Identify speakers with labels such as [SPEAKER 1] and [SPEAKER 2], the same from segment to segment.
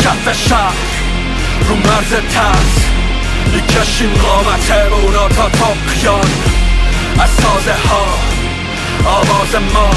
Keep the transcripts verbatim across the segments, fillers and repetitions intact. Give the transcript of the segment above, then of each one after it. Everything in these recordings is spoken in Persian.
[SPEAKER 1] کف شهر رو مرز ترس میکشیم قامتمونا تا تقیان. از سازه ها آواز ما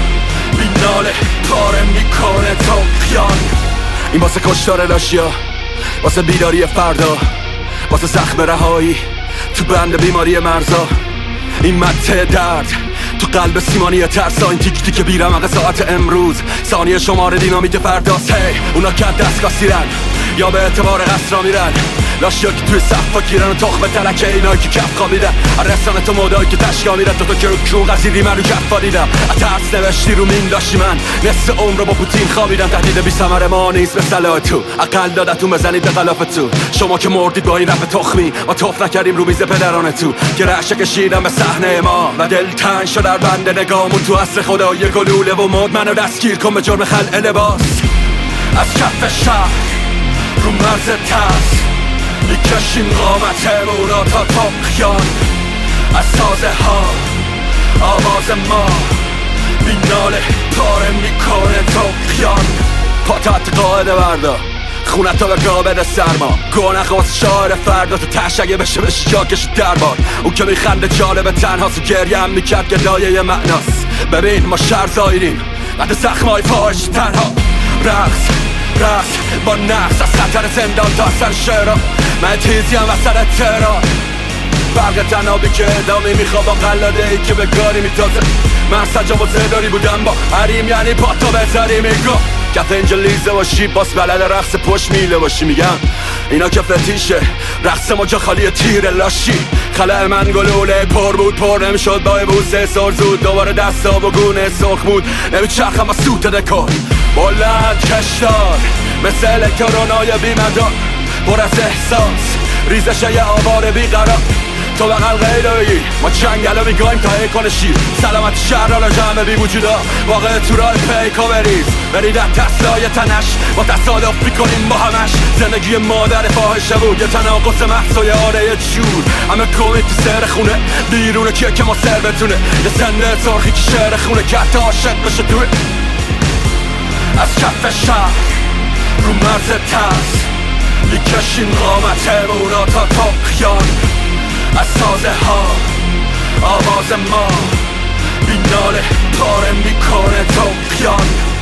[SPEAKER 1] بیناله پاره میکنه تقیان. این واسه کشتار لاشیا، واسه بیداری فردا، واسه زخم رهایی تو بند بیماری مرزا. این مته درد تو قلب سیمانی ترسا، این تیک تیک بیرمق ساعت امروز ثانیه شمار دینامیت فرداست. هی اونا که دستگاه سیرن یا به اعتبار قصرا میرن، لاشیا که توی صفا گیرن و تخم تلکه اینایی که کف خوابیدن. رسانه تو مودایی که تشکا میرن تو تو که رو کون قصیری من رو کف دیدم. ترس نوشتی رو مین لاشی من نصف عمر رو با پوتین خوابیدم. تهدید بی ثمر ما نیست مثل تو، اقل دادتون بزنید به غلاف تو. شما که مردید با این رفت تخمی ما توف نکردیم رو میز پدران تو، که رعشه کشیدم به صحنه ما و دل تنگ شد در بند نگامون. تو عصر خدای گلوله و مد منو دستگیر کن به جرم خلع لباس. از کف شهر رو مرز ترس میکشیم قامتمونا تا تقیان. از سازه ها آواز ما بیناله پاره میکنه تقیان. پاتت قاعده بردا خونتا به گابد سرما، گونه خواست شاعر فردا تو تشگه بشه بشه جاکش دربار. اون که میخنده جالب تنهاست و گریه هم میکرد که دایه معناست. ببین ما شهر زایریم بعد زخمای فاحش تنها. رقص رقص با نقص از خطر زندان تا اثر شعرها. من تیزی هم وسط تهران، برق تنابی که ادامه میخواد با قلاده ای که به گاری میتازه. من سجاب و زداری بودم با حریم، یعنی پاتو بذاری میگم کف اینجا لیزه باشی باس بلد رقص پشت میله باشی. میگم اینا که فتیشه رقص ما جا خالی تیر لاشی. خلال من گلوله پر بود پر نمیشد با بوسه سر زود. دوباره دستا و گونه سرخ بود نمیچرخم از سوت دکار. بلند کشدار مثل الکترونای بیمدار، پر از احساس ریزش یه آوار بیقرار. تو بقل غیلوی ما چنگلو میگایم تا ایکون شیر. سلامت شهران جمع بی وجودا واقع تو راه پیکا بریز. برید از تسلای تنش با تصادف میکنیم با همش. زندگی مادر فاحشه بود یه تناقص محصای آره چور. همه کومی تو سر خونه بیرونه کیه که ما سر بتونه. یه سنده سرخی که شعر خونه که حتی عاشق بشه توی. از کف شهر رو مرز ترس میکشیم قامتمونا تا تقیان. از سازه ها آواز ما بیناله پاره میکنه تقیان.